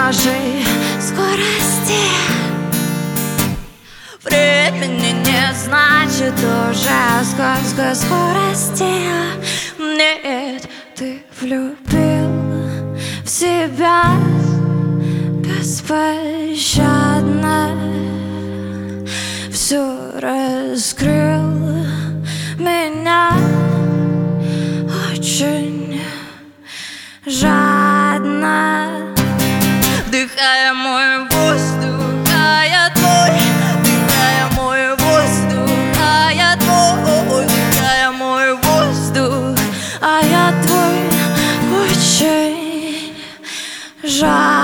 нашей скорости. Времени не значит уже скорости. Нет, ты влюбил в себя беспощадно, все раскрыл меня очень жадно, вдыхая мой воздух, а я твой, вдыхая мой воздух, а я твой, вдыхая мой воздух, а я твой, очень жадно.